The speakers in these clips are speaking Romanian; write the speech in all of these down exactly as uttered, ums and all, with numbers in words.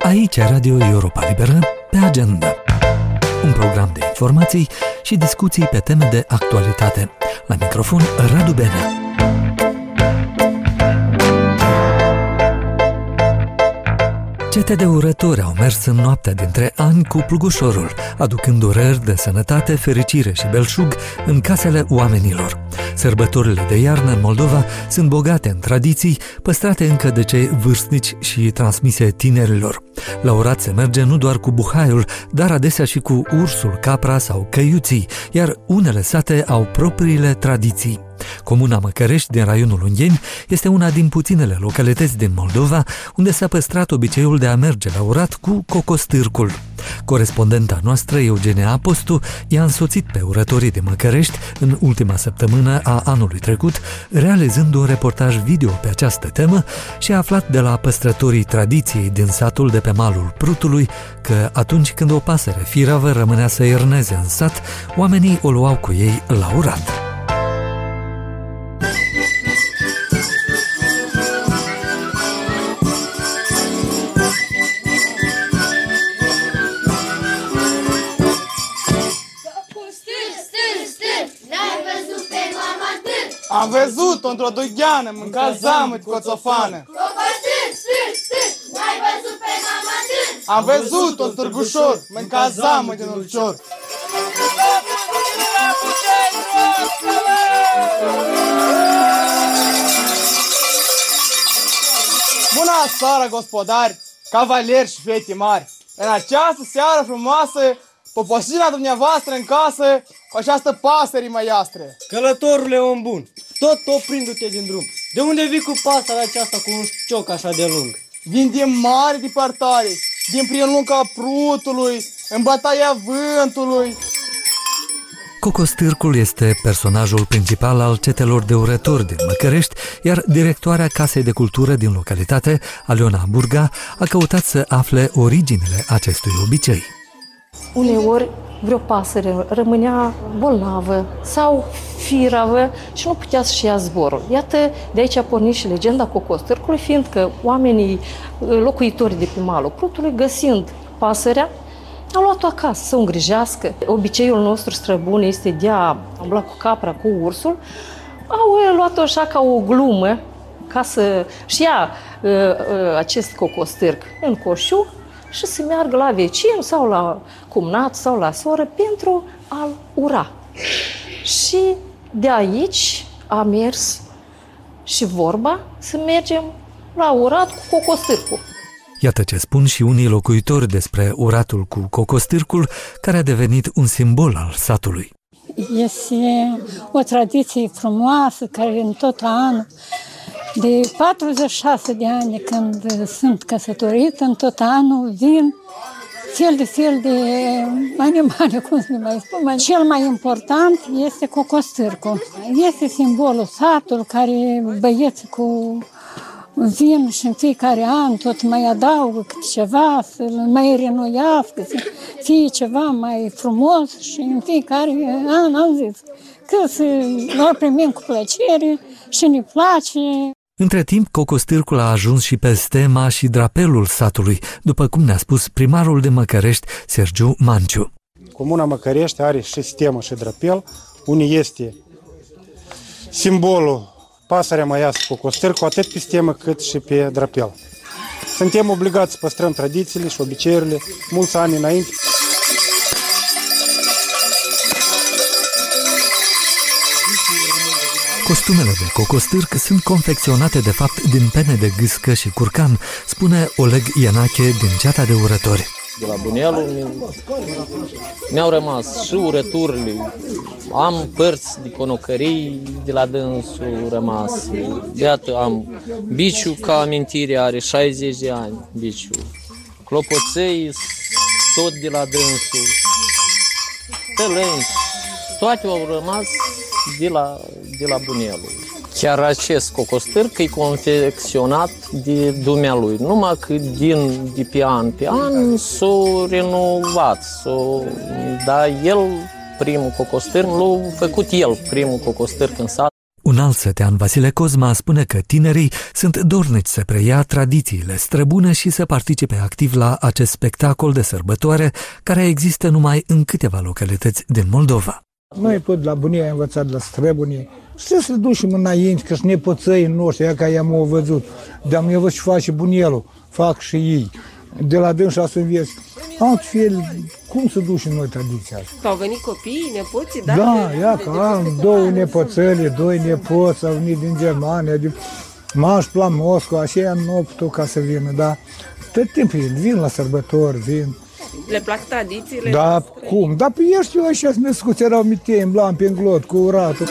Aici Radio Europa Liberă, pe agenda. Un program de informații și discuții pe teme de actualitate. La microfon, Radu Benea. Cete de urători au mers în noaptea dintre ani cu plugușorul, aducând urări de sănătate, fericire și belșug în casele oamenilor. Sărbătorile de iarnă în Moldova sunt bogate în tradiții, păstrate încă de cei vârstnici și transmise tinerilor. La urat se merge nu doar cu buhaiul, dar adesea și cu ursul, capra sau căiuții, iar unele sate au propriile tradiții. Comuna Măcărești din raionul Ungheni este una din puținele localități din Moldova unde s-a păstrat obiceiul de a merge la urat cu cocostârcul. Corespondenta noastră, Eugenia Apostu, i-a însoțit pe urătorii de Măcărești în ultima săptămână a anului trecut, realizând un reportaj video pe această temă și a aflat de la păstrătorii tradiției din satul de pe malul Prutului că atunci când o pasăre firavă rămânea să ierneze în sat, oamenii o luau cu ei la urat. Am văzut-o într-o dugheană, mânca zamăt cu o țofană. Cocostâr, stâr, stâr, n-ai văzut pe mama târ. Am văzut-o în Târgușor, mânca zamăt din ulcior. Bună seara, gospodari, cavaleri și fete mari! În această seară frumoasă, poposina dumneavoastră în casă cu această pasăre măiastră. Călătorule om bun, tot oprindu-te din drum, de unde vii cu pasărea aceasta cu un cioc așa de lung? Vin din mare depărtare, din prin lunga Prutului, în bătaia vântului. Cocostârcul este personajul principal al cetelor de urători din Măcărești, iar directoarea Casei de Cultură din localitate, Aliona Burga, a căutat să afle originele acestui obicei. Uneori vreo pasăre rămânea bolnavă sau firavă și nu putea să-și ia zborul. Iată, de aici a pornit și legenda cocostârcului, fiindcă oamenii, locuitorii de pe malul Prutului, găsind pasărea, au luat-o acasă să o îngrijească. Obiceiul nostru străbun este de a umbla cu capra, cu ursul. Au luat-o așa ca o glumă, ca să-și ia uh, uh, acest cocostârc în coșu și să meargă la vecin sau la cumnat sau la soră pentru a-l ura. Și de aici a mers și vorba să mergem la urat cu cocostârcul. Iată ce spun și unii locuitori despre uratul cu cocostârcul, care a devenit un simbol al satului. Este o tradiție frumoasă care în tot anul, de patruzeci și șase de ani de când sunt căsătorită, în tot anul vin fel de fel de animale, cum să mai spun. Cel mai important este cocostârcul. Este simbolul satului care băieți cu vin și în fiecare an tot mai adaugă câte ceva, să-l mai renoiască, să fie ceva mai frumos și în fiecare an am zis că să-l primim cu plăcere și ne place. Între timp, cocostârcul a ajuns și pe stema și drapelul satului, după cum ne-a spus primarul de Măcărești, Sergiu Manciu. Comuna Măcărești are și stemă și drapel, unde este simbolul pasărea măiasă cocostârcul, atât pe stemă cât și pe drapel. Suntem obligați să păstrăm tradițiile și obiceiurile mulți ani înainte. Costumele de cocostârc sunt confecționate de fapt din pene de gâscă și curcan, spune Oleg Ienache din ceata de urători. De la Bunelu mi-au rămas și urăturile, am părți de conocării de la dânsul rămas. Iată, am biciu ca amintire, are șaizeci de ani biciu. Clopoței tot de la dânsul, tălânci, toate au rămas de la, de la Bunelu. Chiar acest cocostârc e confecționat de dumnealui, numai că din, de pe an pe an s-o renovat, s-o, dar el, primul cocostârc, l-a făcut el, primul cocostârc în sat. Un alt Sătean Vasile Cosma spune că tinerii sunt dornici să preia tradițiile străbune și să participe activ la acest spectacol de sărbătoare care există numai în câteva localități din Moldova. Noi tot la bunie am învățat la străbunii. Să se ducem înainte, că și nepoțăii noștri, ea că i-am o văzut. De-am eu văzut ce face bunelul, fac și ei. De la dânsa să înveți. Altfel, cum să ducem noi tradiția asta? Au venit copiii, nepoții, da? Da, ia că am două nepoțăli, doi nepoți, au venit din Germania, din Maș la Moscova, și ea nu optul ca să vină, da. Tot timpul vin la sărbători, vin. Le plac tradițiile? Da, noastre? cum? Da, pe ești eu așa, născuți erau mitei, în blan, pe glot, cu uratul.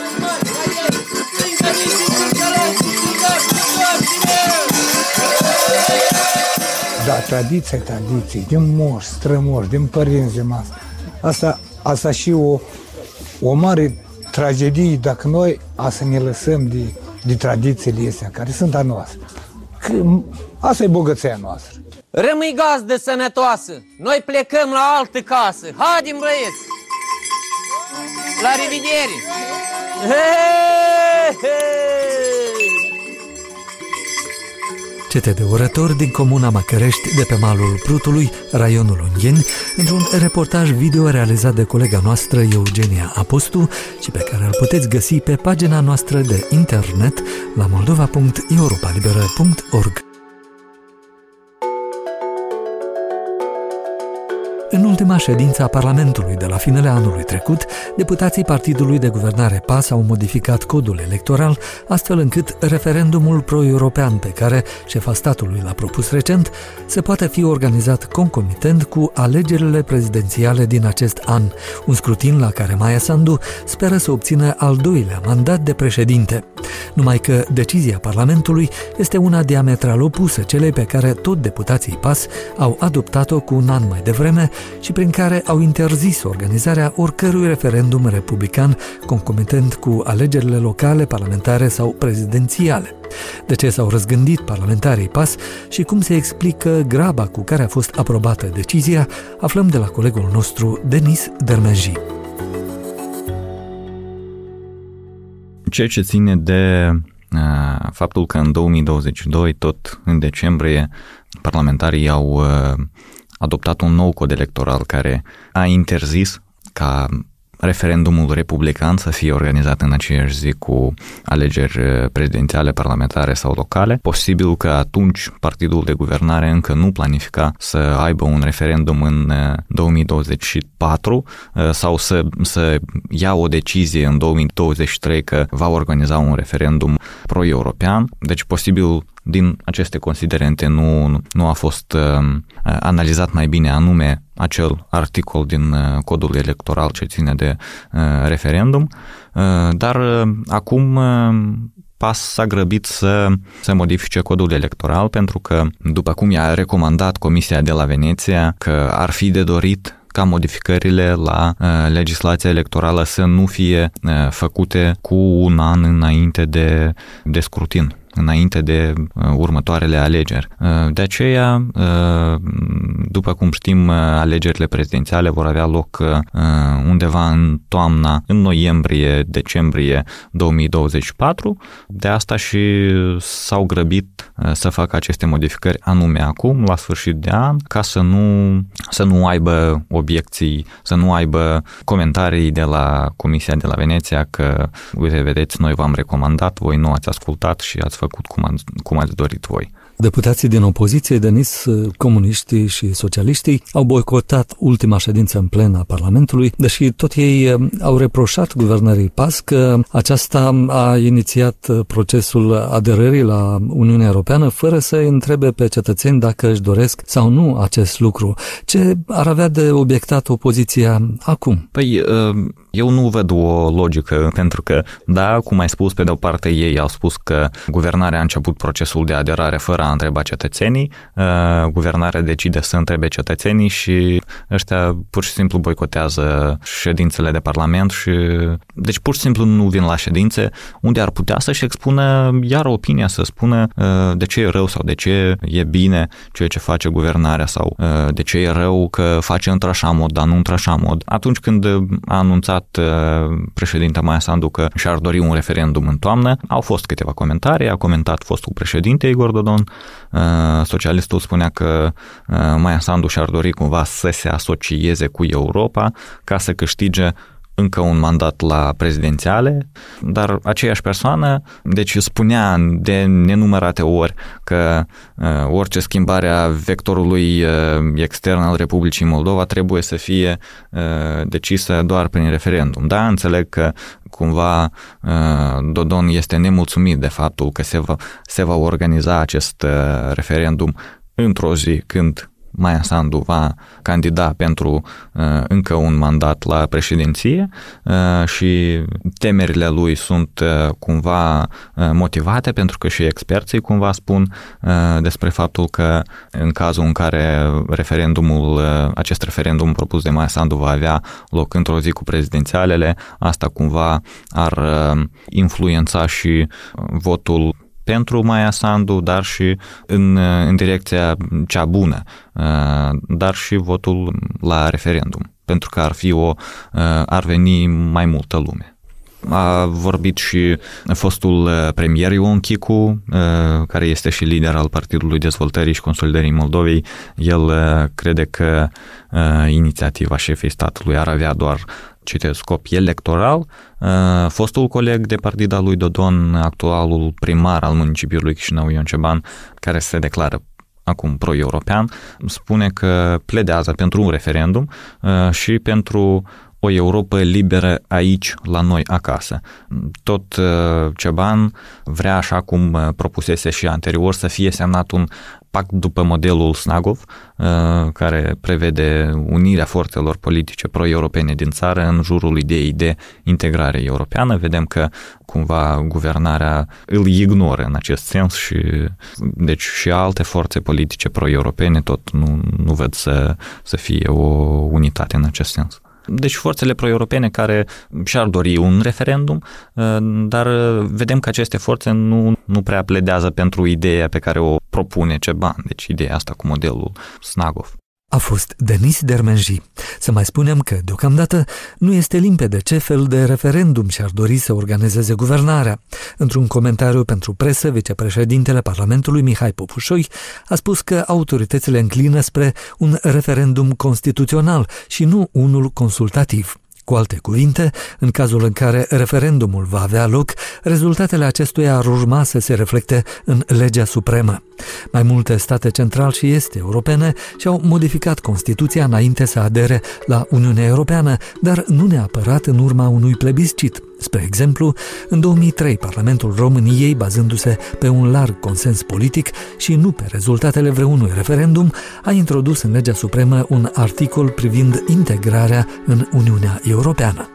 Da, tradiția e tradiție, din moș, strămoș, din părinți de masă. Asta, asta și o, o mare tragedie dacă noi a să ne lăsăm de, de tradițiile astea, care sunt a noastre. Că, asta e bogăția noastră. Rămâi gazdă sănătoasă, noi plecăm la altă casă. Haide, băieți! La revedere! Hei, hei! Cete de orători din comuna Măcărești, de pe malul Prutului, raionul Ungheni, într-un reportaj video realizat de colega noastră Eugenia Apostu și pe care îl puteți găsi pe pagina noastră de internet la moldova punct europalibera punct org. În ultima ședință a Parlamentului de la finele anului trecut, deputații Partidului de Guvernare P A S au modificat codul electoral, astfel încât referendumul pro-european pe care șefa statului l-a propus recent se poate fi organizat concomitent cu alegerile prezidențiale din acest an, un scrutin la care Maia Sandu speră să obțină al doilea mandat de președinte. Numai că decizia Parlamentului este una diametral opusă celei pe care tot deputații P A S au adoptat-o cu un an mai devreme și prin care au interzis organizarea oricărui referendum republican concomitent cu alegerile locale, parlamentare sau prezidențiale. De ce s-au răzgândit parlamentarii P A S și cum se explică graba cu care a fost aprobată decizia, aflăm de la colegul nostru Denis Dermeji. Ceea ce ține de uh, faptul că în două mii douăzeci și doi, tot în decembrie, parlamentarii au uh, adoptat un nou cod electoral care a interzis ca referendumul republican să fie organizat în aceeași zi cu alegeri prezidențiale, parlamentare sau locale. Posibil că atunci partidul de guvernare încă nu planifica să aibă un referendum în două mii douăzeci și patru sau să, să ia o decizie în două mii douăzeci și trei că va organiza un referendum pro-european. Deci posibil din aceste considerente nu, nu a fost uh, analizat mai bine anume acel articol din uh, codul electoral ce ține de uh, referendum, uh, dar uh, acum uh, P A S s-a grăbit să, să modifice codul electoral pentru că, după cum i-a recomandat Comisia de la Veneția, că ar fi de dorit ca modificările la uh, legislația electorală să nu fie uh, făcute cu un an înainte de, de scrutin, înainte de uh, următoarele alegeri. Uh, de aceea, uh, după cum știm, uh, alegerile prezidențiale vor avea loc uh, undeva în toamna, în noiembrie, decembrie două mii douăzeci și patru. De asta și s-au grăbit uh, să facă aceste modificări anume acum, la sfârșit de an, ca să nu, să nu aibă obiecții, să nu aibă comentarii de la Comisia de la Veneția că, uite, vedeți, noi v-am recomandat, voi nu ați ascultat și ați făcut cum ați, cum ați dorit voi. Deputații din opoziție, Denis, comuniștii și socialiștii, au boicotat ultima ședință în plen a Parlamentului, deși tot ei au reproșat guvernării P A S că aceasta a inițiat procesul aderării la Uniunea Europeană fără să întrebe pe cetățeni dacă își doresc sau nu acest lucru. Ce ar avea de obiectat opoziția acum? Păi, eu nu văd o logică, pentru că, da, cum ai spus, pe de o parte ei au spus că guvernarea a început procesul de aderare fără a întreba cetățenii, guvernarea decide să întrebe cetățenii și ăștia pur și simplu boicotează ședințele de parlament și deci pur și simplu nu vin la ședințe unde ar putea să-și expună iar opinia, să spună de ce e rău sau de ce e bine ceea ce face guvernarea sau de ce e rău că face într-așa mod, dar nu într-așa mod. Atunci când a anunțat anunțat președinta Maia Sandu că și-ar dori un referendum în toamnă. Au fost câteva comentarii, a comentat fostul președinte Igor Dodon. Socialistul spunea că Maia Sandu și-ar dori cumva să se asocieze cu Europa ca să câștige încă un mandat la prezidențiale, dar aceeași persoană, deci spunea de nenumărate ori că uh, orice schimbare a vectorului uh, extern al Republicii Moldova trebuie să fie uh, decisă doar prin referendum. Da, înțeleg că cumva uh, Dodon este nemulțumit de faptul că se va, se va organiza acest uh, referendum într-o zi când Maia Sandu va candida pentru uh, încă un mandat la președinție uh, și temerile lui sunt uh, cumva uh, motivate pentru că și experții cumva spun uh, despre faptul că în cazul în care referendumul, uh, acest referendum propus de Maia Sandu va avea loc într-o zi cu prezidențialele, asta cumva ar uh, influența și votul pentru Maia Sandu, dar și în, în direcția cea bună, dar și votul la referendum, pentru că ar fi o, ar veni mai multă lume. A vorbit și fostul premier Ion Chicu, care este și lider al Partidului Dezvoltării și Consolidării Moldovei. El crede că inițiativa șefei statului ar avea doar, citez, scop electoral. Fostul coleg de partid al lui Dodon, actualul primar al municipiului Chișinău, Ion Ceban, care se declară acum pro-european, spune că pledează pentru un referendum și pentru o Europă liberă aici, la noi, acasă. Tot Ceban vrea, așa cum propusese și anterior, să fie semnat un pact după modelul Snagov, care prevede unirea forțelor politice pro-europene din țară în jurul ideii de integrare europeană. Vedem că cumva guvernarea îl ignoră în acest sens și deci și alte forțe politice pro-europene tot nu, nu ved să, să fie o unitate în acest sens. Deci forțele pro-europene care și-ar dori un referendum, dar vedem că aceste forțe nu, nu prea pledează pentru ideea pe care o propune Ceban, deci ideea asta cu modelul Snagov. A fost Denis Dermenji. Să mai spunem că, deocamdată, nu este limpede ce fel de referendum și-ar dori să organizeze guvernarea. Într-un comentariu pentru presă, vicepreședintele Parlamentului Mihai Popușoi a spus că autoritățile înclină spre un referendum constituțional și nu unul consultativ. Cu alte cuvinte, în cazul în care referendumul va avea loc, rezultatele acestuia ar urma să se reflecte în legea supremă. Mai multe state central și est europene și-au modificat Constituția înainte să adere la Uniunea Europeană, dar nu neapărat în urma unui plebiscit. Spre exemplu, în două mii trei, Parlamentul României, bazându-se pe un larg consens politic și nu pe rezultatele vreunui referendum, a introdus în legea supremă un articol privind integrarea în Uniunea Europeană.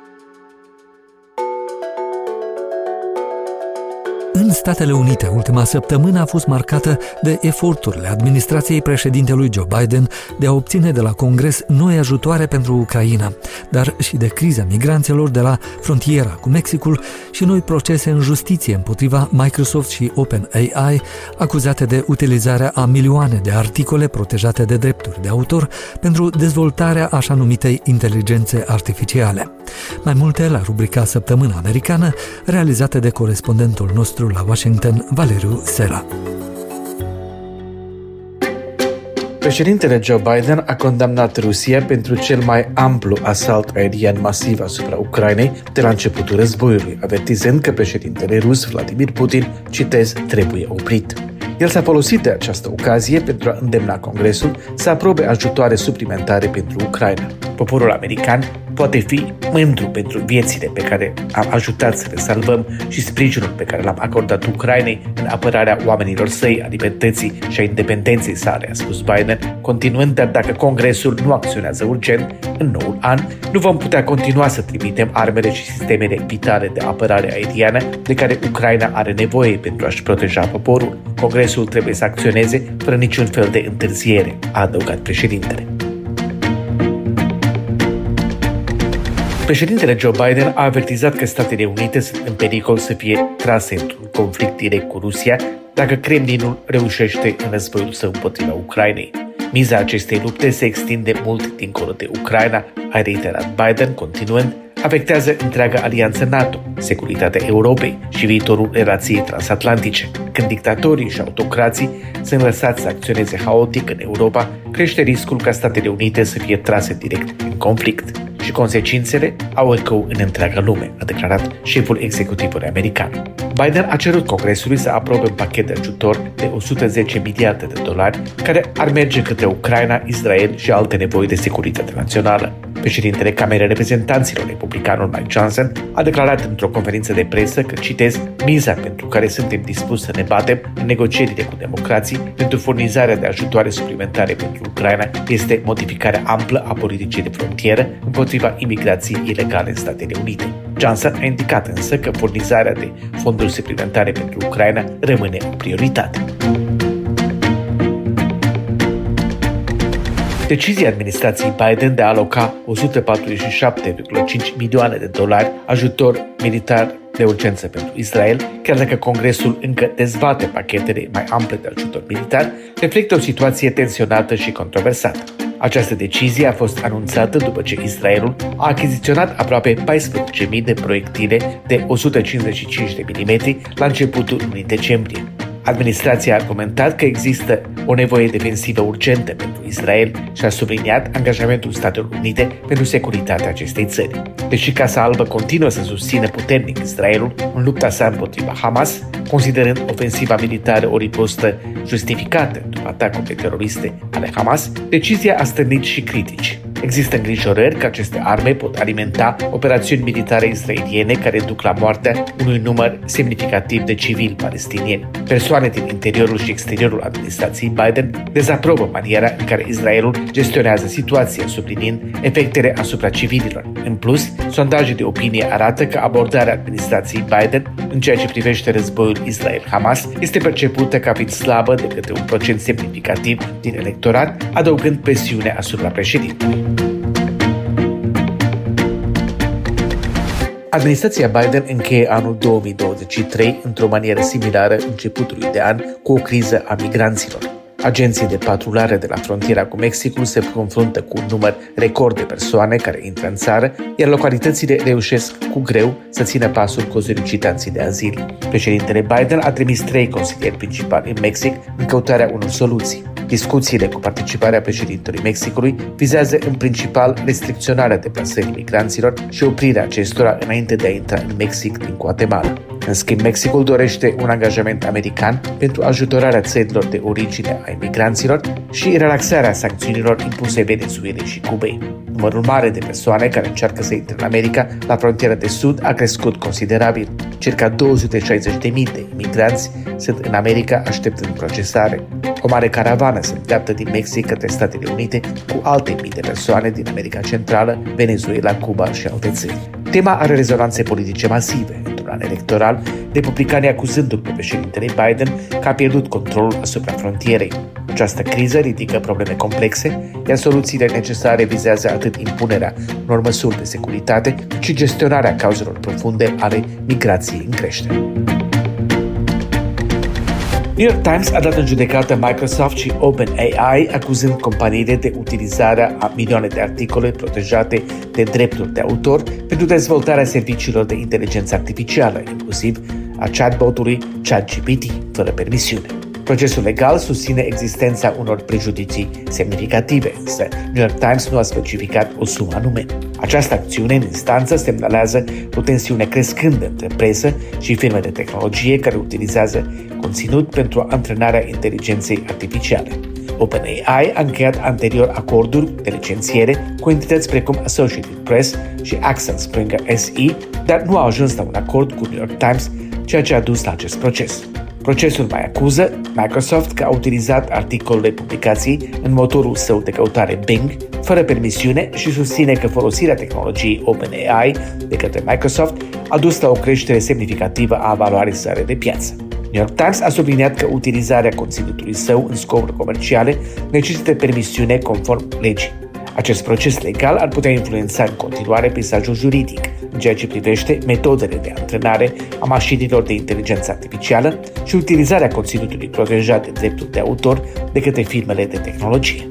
În Statele Unite, ultima săptămână a fost marcată de eforturile administrației președintelui Joe Biden de a obține de la Congres noi ajutoare pentru Ucraina, dar și de criza migranților de la frontiera cu Mexicul și noi procese în justiție împotriva Microsoft și OpenAI, acuzate de utilizarea a milioane de articole protejate de drepturi de autor pentru dezvoltarea așa numitei inteligențe artificiale. Mai multe la rubrica Săptămâna Americană, realizată de corespondentul nostru la Washington, Valeriu Sela. Președintele Joe Biden a condamnat Rusia pentru cel mai amplu asalt aerian masiv asupra Ucrainei de la începutul războiului, avertizând că președintele rus Vladimir Putin, citez, trebuie oprit. El s-a folosit de această ocazie pentru a îndemna Congresul să aprobe ajutoare suplimentare pentru Ucraina. Poporul american poate fi mândru pentru viețile pe care am ajutat să le salvăm și sprijinul pe care l-am acordat Ucrainei în apărarea oamenilor săi, a libertății și a independenței sale, a spus Biden, continuând, dar dacă Congresul nu acționează urgent, în noul an, nu vom putea continua să trimitem armele și sistemele vitale de apărare aeriană de care Ucraina are nevoie pentru a-și proteja poporul. Congresul trebuie să acționeze fără niciun fel de întârziere, a adăugat președintele. Președintele Joe Biden a avertizat că Statele Unite sunt în pericol să fie trase într-un conflict direct cu Rusia dacă Kremlinul reușește în războiul său împotriva Ucrainei. Miza acestei lupte se extinde mult dincolo de Ucraina, a reiterat Biden, continuând, afectează întreaga alianță NATO, securitatea Europei și viitorul relației transatlantice. Când dictatorii și autocrații sunt lăsați să acționeze haotic în Europa, crește riscul ca Statele Unite să fie trase direct în conflict. Și consecințele au ecou în întreaga lume, a declarat șeful executivului american. Biden a cerut Congresului să aprobe un pachet de ajutor de o sută zece miliarde de dolari care ar merge către Ucraina, Israel și alte nevoi de securitate națională. Președintele Camerei Reprezentanților, republicanul Mike Johnson, a declarat într-o conferință de presă că, citez, miza pentru care suntem dispuși să ne batem în negocierile cu democrații pentru furnizarea de ajutoare suplimentare pentru Ucraina este modificarea amplă a politicii de frontieră împotriva imigrației ilegale în Statele Unite. Johnson a indicat însă că furnizarea de fonduri suplimentare pentru Ucraina rămâne o prioritate. Decizia administrației Biden de a aloca o sută patruzeci și șapte virgulă cinci milioane de dolari ajutor militar de urgență pentru Israel, chiar dacă Congresul încă dezbate pachetele mai ample de ajutor militar, reflectă o situație tensionată și controversată. Această decizie a fost anunțată după ce Israelul a achiziționat aproape paisprezece mii de proiectile de o sută cincizeci și cinci de milimetri la începutul lunii decembrie. Administrația a argumentat că există o nevoie defensivă urgentă pentru Israel și a subliniat angajamentul Statelor Unite pentru securitatea acestei țări. Deși Casa Albă continuă să susțină puternic Israelul în lupta sa împotriva Hamas, considerând ofensiva militară o ripostă justificată după atacurile teroriste ale Hamas, decizia a stârnit și critici. Există îngrijorări că aceste arme pot alimenta operațiuni militare israeliene care duc la moartea unui număr semnificativ de civili palestinieni. Persoane din interiorul și exteriorul administrației Biden dezaprobă maniera în care Israelul gestionează situația, subliniind efectele asupra civililor. În plus, sondaje de opinie arată că abordarea administrației Biden în ceea ce privește războiul Israel-Hamas este percepută ca fiind slabă de către un procent semnificativ din electorat, adăugând presiune asupra președintelui. Administrația Biden încheie anul două mii douăzeci și trei într-o manieră similară începutului de an, cu o criză a migranților. Agenții de patrulare de la frontiera cu Mexicul se confruntă cu un număr record de persoane care intră în țară, iar localitățile reușesc cu greu să țină pasul cu solicitanții de azil. Președintele Biden a trimis trei consilieri principali în Mexic în căutarea unor soluții. Discuțiile cu participarea președintelui Mexicului vizează în principal restricționarea deplasării migranților și oprirea acestora înainte de a intra în Mexic din Guatemala. În schimb, Mexicul dorește un angajament american pentru ajutorarea țărilor de origine a imigranților și relaxarea sancțiunilor impuse Venezuelei și Cubei. Numărul mare de persoane care încearcă să intre în America la frontiera de sud a crescut considerabil. Circa două sute șaizeci de mii de imigranți sunt în America așteptând procesare. O mare caravană se îndreaptă din Mexic către Statele Unite cu alte mii de persoane din America Centrală, Venezuela, Cuba și alte țări. Tema are rezonanțe politice masive. Într-un an electoral, republicanii acuzându-l pe președintele Biden că a pierdut controlul asupra frontierei. Această criză ridică probleme complexe, iar soluțiile necesare vizează atât impunerea unor măsuri de securitate, cât și gestionarea cauzelor profunde ale migrației în creștere. New York Times a dat în judecată Microsoft și OpenAI, acuzând companiile de utilizarea a milioane de articole protejate de drepturi de autor pentru dezvoltarea serviciilor de inteligență artificială, inclusiv a chatbotului ChatGPT, fără permisiune. Procesul legal susține existența unor prejudicii semnificative, însă New York Times nu a specificat o sumă anume. Această acțiune în instanță semnalează o tensiune crescândă între presă și firme de tehnologie care utilizează conținut pentru antrenarea inteligenței artificiale. OpenAI a încheiat anterior acorduri de licențiere cu entități precum Associated Press și Axel Springer S E, dar nu a ajuns la un acord cu New York Times, ceea ce a dus la acest proces. Procesul mai acuză Microsoft că a utilizat articolele publicației în motorul său de căutare Bing, fără permisiune, și susține că folosirea tehnologiei OpenAI de către Microsoft a dus la o creștere semnificativă a valorii sale de piață. New York Times a subliniat că utilizarea conținutului său în scopuri comerciale necesită permisiune conform legii. Acest proces legal ar putea influența în continuare peisajul juridic în ceea ce privește metodele de antrenare a mașinilor de inteligență artificială și utilizarea conținutului protejat de drepturi de autor de către firmele de tehnologie.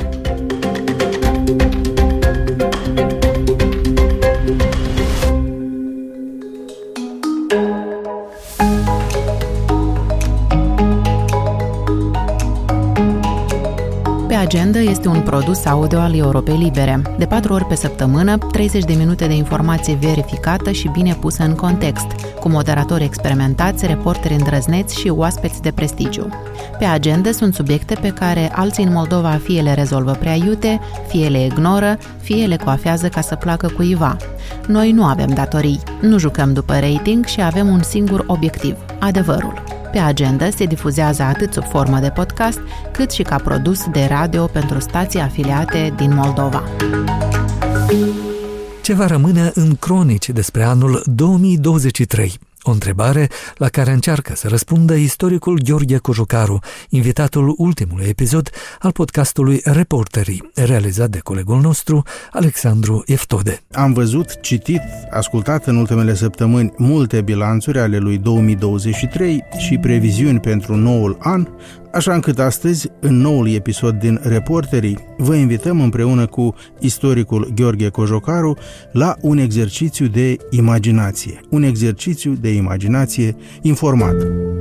Agenda este un produs audio al Europei Libere. De patru ori pe săptămână, treizeci de minute de informație verificată și bine pusă în context, cu moderatori experimentați, reporteri îndrăzneți și oaspeți de prestigiu. Pe agenda sunt subiecte pe care alții în Moldova fie le rezolvă prea iute, fie le ignoră, fie le coafează ca să placă cuiva. Noi nu avem datorii, nu jucăm după rating și avem un singur obiectiv, adevărul. Pe agenda se difuzează atât sub formă de podcast, cât și ca produs de radio pentru stații afiliate din Moldova. Ce va rămâne în cronici despre anul două mii douăzeci și trei? O întrebare la care încearcă să răspundă istoricul Gheorghe Cojocaru, invitatul ultimului episod al podcastului Reporterii, realizat de colegul nostru, Alexandru Eftode. Am văzut, citit, ascultat în ultimele săptămâni multe bilanțuri ale lui două mii douăzeci și trei și previziuni pentru noul an, așa încât astăzi, în noul episod din Reporterii, vă invităm împreună cu istoricul Gheorghe Cojocaru la un exercițiu de imaginație, un exercițiu de imaginație informat.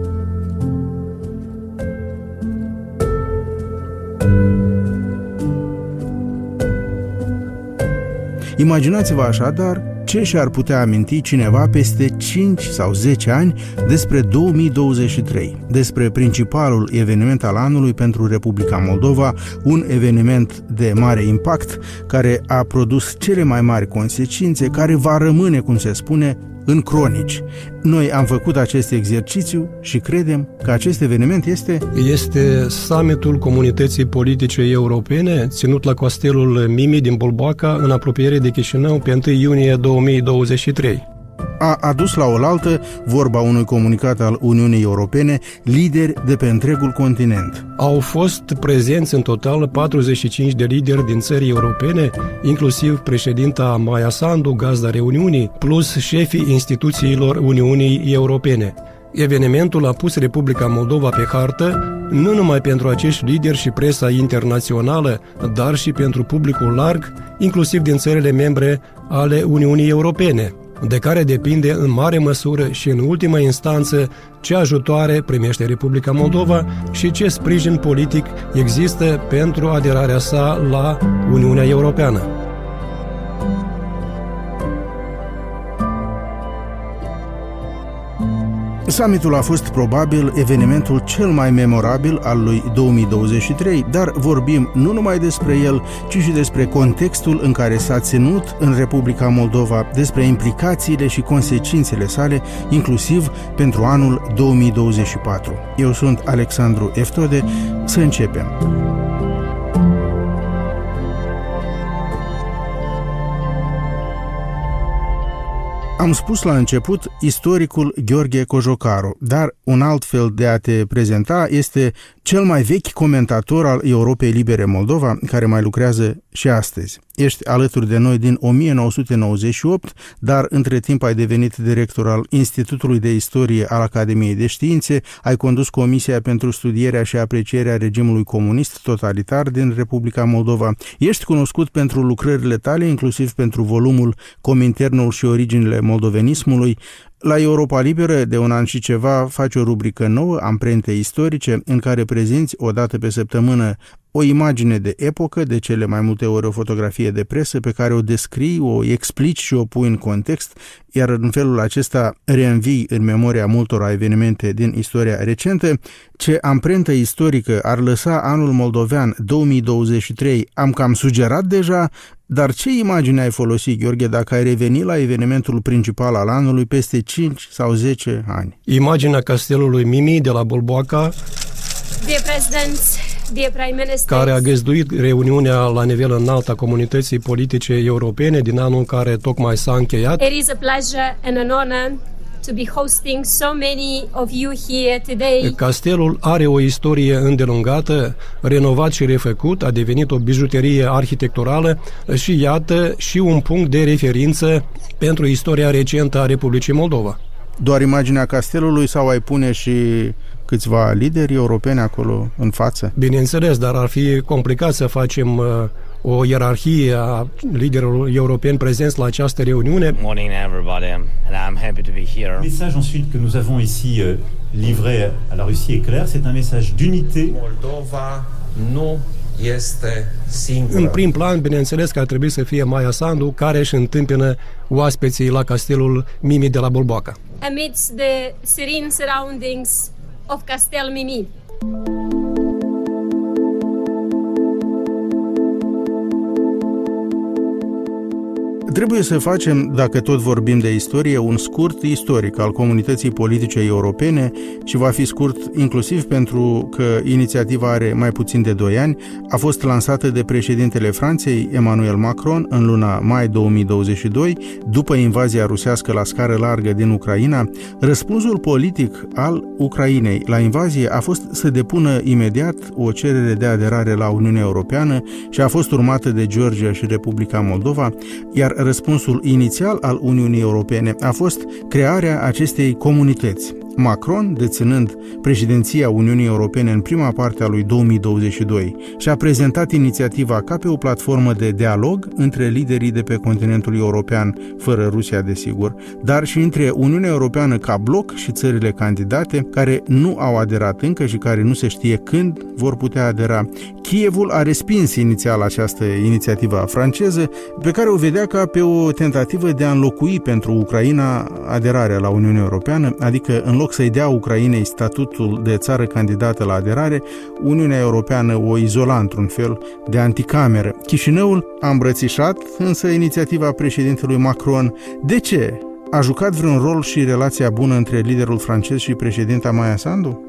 Imaginați-vă așadar ce și-ar putea aminti cineva peste cinci sau zece ani despre două mii douăzeci și trei, despre principalul eveniment al anului pentru Republica Moldova, un eveniment de mare impact care a produs cele mai mari consecințe, care va rămâne, cum se spune, în cronici. Noi am făcut acest exercițiu și credem că acest eveniment este... Este summitul Comunității Politice Europene, ținut la castelul Mimi din Bolboaca, în apropiere de Chișinău, pe întâi iunie două mii douăzeci și trei. A adus la oaltă, vorba unui comunicat al Uniunii Europene, lideri de pe întregul continent. Au fost prezenți în total patruzeci și cinci de lideri din țări europene, inclusiv președinta Maia Sandu, gazda reuniunii, plus șefii instituțiilor Uniunii Europene. Evenimentul a pus Republica Moldova pe hartă, nu numai pentru acești lideri și presa internațională, dar și pentru publicul larg, inclusiv din țările membre ale Uniunii Europene, de care depinde în mare măsură și în ultima instanță ce ajutoare primește Republica Moldova și ce sprijin politic există pentru aderarea sa la Uniunea Europeană. Summitul a fost probabil evenimentul cel mai memorabil al lui două mii douăzeci și trei, dar vorbim nu numai despre el, ci și despre contextul în care s-a ținut în Republica Moldova, despre implicațiile și consecințele sale, inclusiv pentru anul două mii douăzeci și patru. Eu sunt Alexandru Eftode, să începem! Am spus la început istoricul Gheorghe Cojocaru, dar un alt fel de a te prezenta este cel mai vechi comentator al Europei Libere Moldova, care mai lucrează și astăzi. Ești alături de noi din o mie nouă sute nouăzeci și opt, dar între timp ai devenit director al Institutului de Istorie al Academiei de Științe, ai condus Comisia pentru Studierea și Aprecierea Regimului Comunist Totalitar din Republica Moldova. Ești cunoscut pentru lucrările tale, inclusiv pentru volumul Cominternul și originile moldovenismului. La Europa Liberă, de un an și ceva, faci o rubrică nouă, Amprente istorice, în care prezinți o dată pe săptămână o imagine de epocă, de cele mai multe ori o fotografie de presă, pe care o descrii, o explici și o pui în context, iar în felul acesta reînvii în memoria multora evenimente din istoria recentă. Ce amprentă istorică ar lăsa anul moldovean două mii douăzeci și trei am cam sugerat deja, dar ce imagine ai folosit, Gheorghe, dacă ai reveni la evenimentul principal al anului peste cinci sau zece ani? Imaginea castelului Mimi de la Bolboaca, Dear President, dear Prime Minister, care a găzduit reuniunea la nivel înalt a comunității politice europene din anul care tocmai s-a încheiat. It is a pleasure and an honor to be hosting so many of you here today. Castelul are o istorie îndelungată, renovat și refăcut, a devenit o bijuterie arhitecturală și iată și un punct de referință pentru istoria recentă a Republicii Moldova. Doar imaginea castelului sau ai pune și câțiva lideri europeni acolo în față? Bineînțeles, dar ar fi complicat să facem uh, o ierarhie a liderilor europeni prezenți la această reuniune. Morning everybody, and I'm happy to be here. Le message ensuite que nous avons ici euh, livré à la Russie est clair, c'est un message d'unité. Moldova nu este singură. În prim plan, bineînțeles că ar trebui să fie Maia Sandu, care își întâmpină oaspeții la castelul Mimi de la Bolboaca. Amidst the serene surroundings of Castel Mimi. Trebuie să facem, dacă tot vorbim de istorie, un scurt istoric al comunității politice europene și va fi scurt inclusiv pentru că inițiativa are mai puțin de doi ani, a fost lansată de președintele Franței, Emmanuel Macron, în luna mai două mii douăzeci și doi, după invazia rusească la scară largă din Ucraina. Răspunsul politic al Ucrainei la invazie a fost să depună imediat o cerere de aderare la Uniunea Europeană și a fost urmată de Georgia și Republica Moldova, iar răspunsul inițial al Uniunii Europene a fost crearea acestei comunități. Macron, deținând președinția Uniunii Europene în prima parte a lui două mii douăzeci și doi, și-a prezentat inițiativa ca pe o platformă de dialog între liderii de pe continentul european, fără Rusia, desigur, dar și între Uniunea Europeană ca bloc și țările candidate, care nu au aderat încă și care nu se știe când vor putea adera. Kievul a respins inițial această inițiativă franceză, pe care o vedea ca pe o tentativă de a înlocui pentru Ucraina aderarea la Uniunea Europeană, adică în loc să-i dea Ucrainei statutul de țară candidată la aderare, Uniunea Europeană o izola într-un fel de anticameră. Chișinăul a îmbrățișat însă inițiativa președintelui Macron. De ce? A jucat vreun rol și relația bună între liderul francez și președinta Maia Sandu?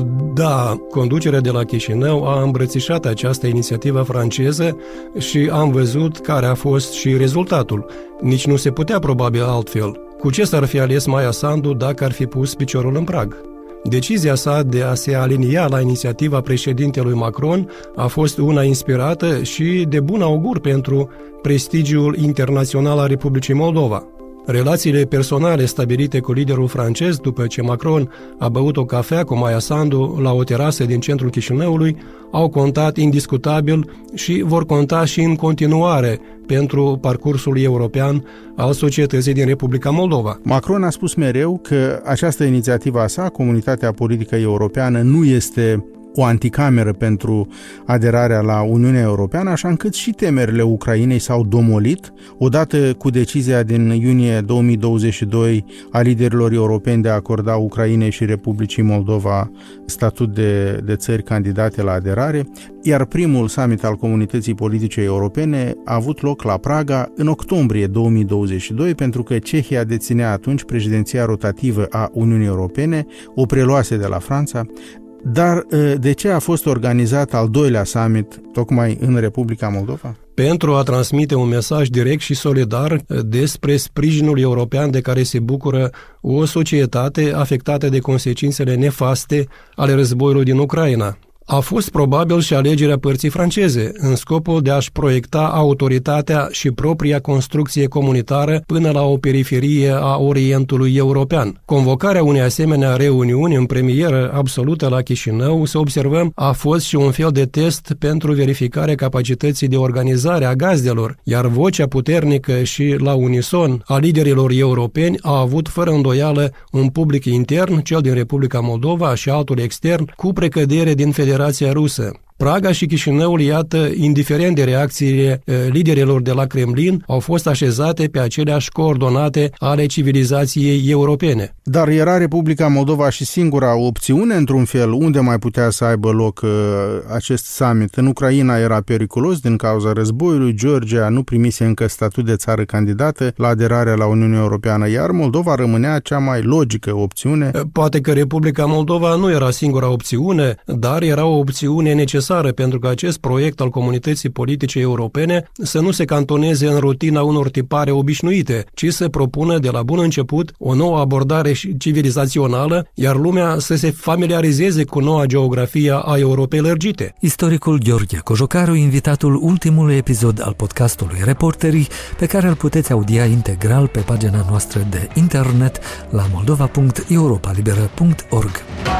Da, conducerea de la Chișinău a îmbrățișat această inițiativă franceză și am văzut care a fost și rezultatul. Nici nu se putea probabil altfel. Cu ce s-ar fi ales Maia Sandu dacă ar fi pus piciorul în prag? Decizia sa de a se alinia la inițiativa președintelui Macron a fost una inspirată și de bun augur pentru prestigiul internațional al Republicii Moldova. Relațiile personale stabilite cu liderul francez după ce Macron a băut o cafea cu Maia Sandu la o terasă din centrul Chișinăului au contat indiscutabil și vor conta și în continuare pentru parcursul european al societății din Republica Moldova. Macron a spus mereu că această inițiativă a sa, Comunitatea Politică Europeană, nu este o anticameră pentru aderarea la Uniunea Europeană, așa încât și temerile Ucrainei s-au domolit odată cu decizia din iunie două mii douăzeci și doi a liderilor europeni de a acorda Ucrainei și Republicii Moldova statut de, de țări candidate la aderare, iar primul summit al Comunității Politice Europene a avut loc la Praga în octombrie două mii douăzeci și doi, pentru că Cehia deținea atunci președinția rotativă a Uniunii Europene, o preluase de la Franța. Dar de ce a fost organizat al doilea summit tocmai în Republica Moldova? Pentru a transmite un mesaj direct și solidar despre sprijinul european de care se bucură o societate afectată de consecințele nefaste ale războiului din Ucraina. A fost probabil și alegerea părții franceze, în scopul de a-și proiecta autoritatea și propria construcție comunitară până la o periferie a Orientului European. Convocarea unei asemenea reuniuni în premieră absolută la Chișinău, să observăm, a fost și un fel de test pentru verificarea capacității de organizare a gazdelor, iar vocea puternică și la unison a liderilor europeni a avut fără îndoială un public intern, cel din Republica Moldova, și altul extern, cu precădere din Federația Rusă. Praga și Chișinăul, iată, indiferent de reacțiile liderilor de la Kremlin, au fost așezate pe aceleași coordonate ale civilizației europene. Dar era Republica Moldova și singura opțiune, într-un fel, unde mai putea să aibă loc uh, acest summit. În Ucraina era periculos din cauza războiului, Georgia nu primise încă statut de țară candidată la aderarea la Uniunea Europeană, iar Moldova rămânea cea mai logică opțiune. Poate că Republica Moldova nu era singura opțiune, dar era o opțiune necesară pentru că acest proiect al comunității politice europene să nu se cantoneze în rutina unor tipare obișnuite, ci să propună de la bun început o nouă abordare civilizațională, iar lumea să se familiarizeze cu noua geografie a Europei lărgite. Istoricul Gheorghe Cojocaru, invitatul ultimului episod al podcastului Reporterii, pe care îl puteți audia integral pe pagina noastră de internet la moldova punct europa liberă punct org.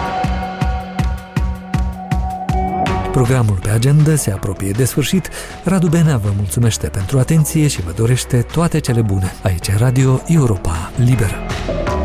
Programul pe agenda se apropie de sfârșit. Radu Benea vă mulțumește pentru atenție și vă dorește toate cele bune. Aici Radio Europa Liberă.